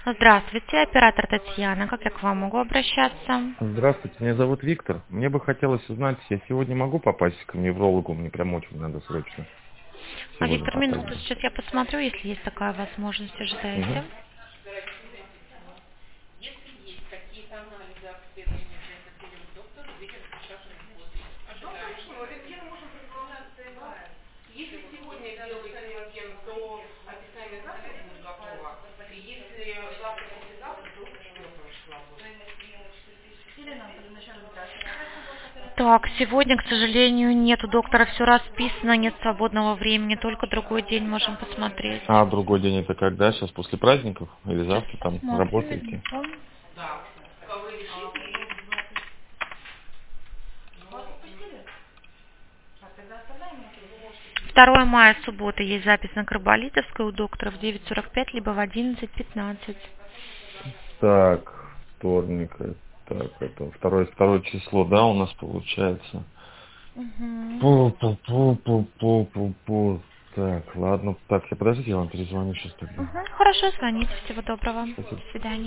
Здравствуйте, оператор Татьяна. Как я к вам могу обращаться? Здравствуйте, меня зовут Виктор. Мне бы хотелось узнать, я сегодня могу попасть к неврологу, мне прям очень надо срочно сегодня Виктор, попасть. минуту, сейчас я посмотрю, если есть такая возможность, Мгм. ожидаете. Так, сегодня, к сожалению, нет, у доктора все расписано, нет свободного времени, только другой день можем посмотреть. А другой день это когда? Сейчас после праздников? Или Сейчас завтра там посмотрим, работаете? минуту. 2 мая, суббота, есть запись на Карболитовской у доктора в 9:45, либо в 11:15. Так, вторник, так, это второе число, да, у нас получается. Угу. Пу-пу-пу-пу-пу-пу-пу. Так, ладно, так, подождите, я вам перезвоню сейчас тогда. Угу. Хорошо, звоните. Всего доброго. Спасибо. До свидания.